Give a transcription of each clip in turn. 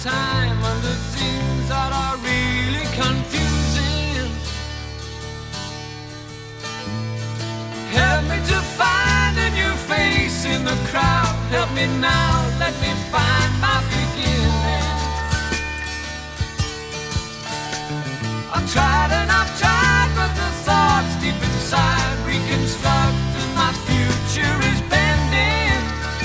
time under things that are really confusing. Help me to find a new face in the crowd. Help me now, let me find my beginning. I've tried and I've tried, but the thoughts deep inside reconstruct, and my future is bending.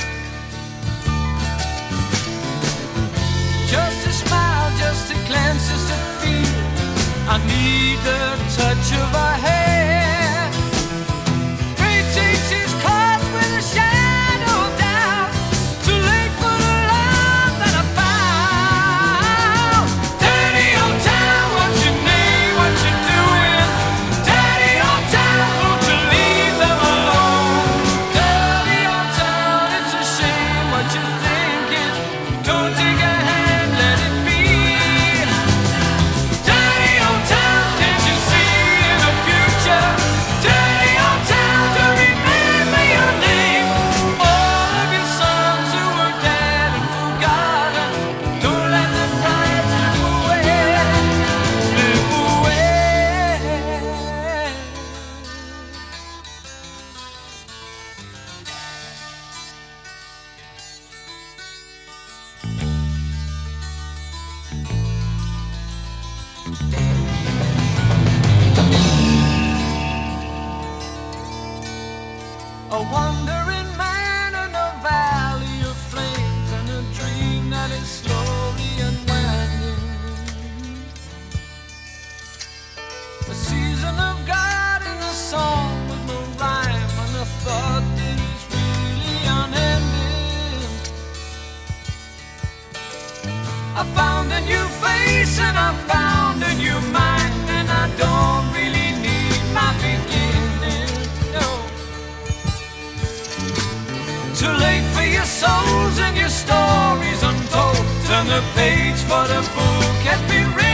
Just a smile, just a glance, just a feel. I need the touch of her hand. Fate takes his cards with a shadow down. Too late for the love that I found. Daddy old town, what's your name, what you doing? Daddy old town, won't you leave them alone? Daddy old town, it's a shame what you're thinking. Don't take a hand, let it be. Daddy old town, can't you see in the future? Daddy old town, to remember your name. All of your sons who were dead and forgotten, don't let them pride slip away, slip away. A wandering man in a valley of flames, and a dream that is slowly unwinding. A season of God in a song with no rhyme, and a thought that is really unending. I found a new face and I found a new mind, and I don't really need my beginning, no. Too late for your souls and your stories untold. Turn the page, for the book has been written.